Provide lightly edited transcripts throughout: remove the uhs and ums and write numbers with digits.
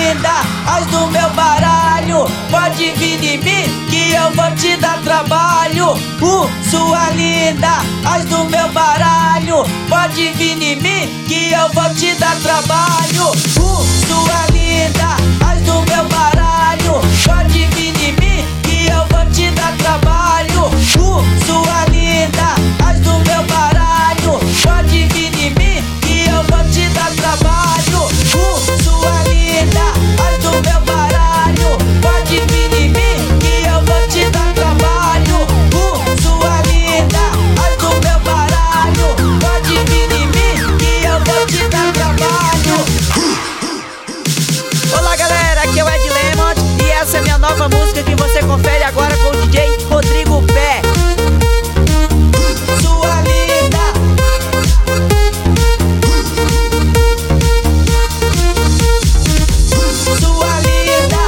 linda, as do meu baralho, pode vir em mim que eu vou te dar trabalho. Sua linda, as do meu baralho, pode vir em mim que eu vou te dar trabalho. Sua linda, as do meu baralho, pode vir em mim que eu vou te dar trabalho. Sua linda, as do meu baralho, pode vir em mim que eu vou te dar trabalho. Sua linda, as do meu baralho, pode vir em mim que eu vou te dar trabalho. Sua linda, as do meu baralho, pode vir em mim que eu vou te dar trabalho. Olá galera, aqui é o Ed Lemont e essa é minha nova música que você confere agora com o DJ Rodrigo Pé. Sua linda, sua linda,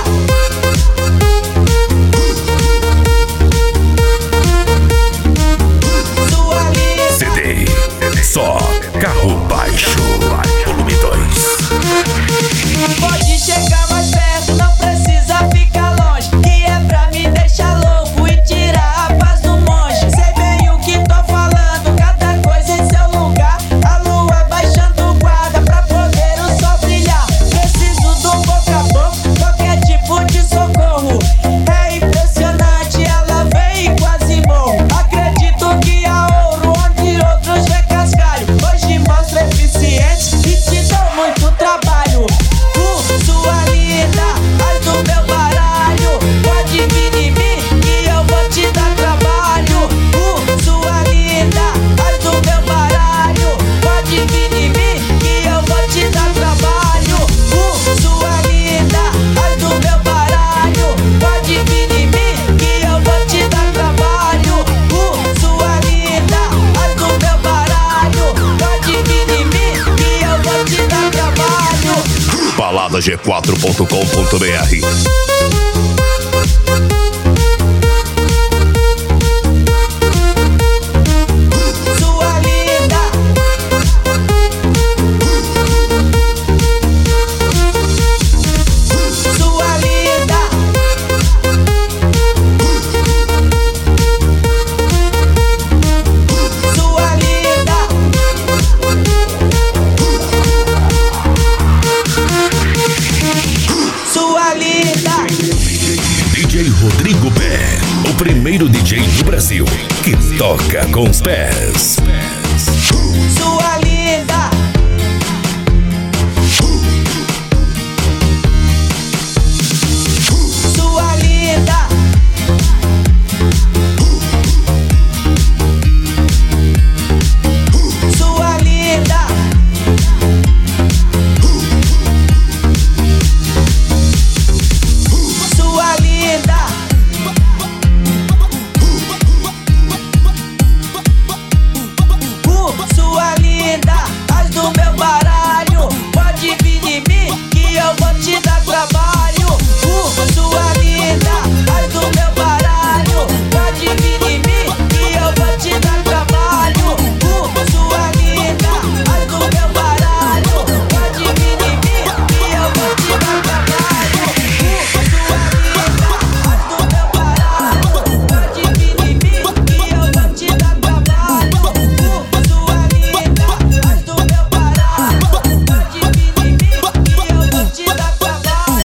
sua linda. CD Só Carro Baixo, volume 2. Pode chegar mais perto, não precisa ficar longe, que é pra me deixar louco e tirar a paz do monge. Sei bem o que tô falando, cada coisa em seu lugar. A lua baixando o guarda pra poder o sol brilhar. Preciso do boca a boca, qualquer tipo de socorro. É impressionante, ela vem e quase morro. Acredito que há ouro onde outros vê cascalho. Hoje mostro eficiente e te dou muito trabalho. Sua linda, as do meu baralho, pode vir em mim que eu vou te dar trabalho. Sua linda, as do meu baralho, pode vir em mim que eu vou te dar trabalho. Sua linda, as do meu baralho, pode vir em mim que eu vou te dar trabalho. Sua linda, as do meu baralho, pode vir em mim que eu vou te dar trabalho. baladag4.com.br. Sua linda, sua linda, sua linda, sua linda. DJ Rodrigo Pé, o primeiro DJ do Brasil que toca com os pés.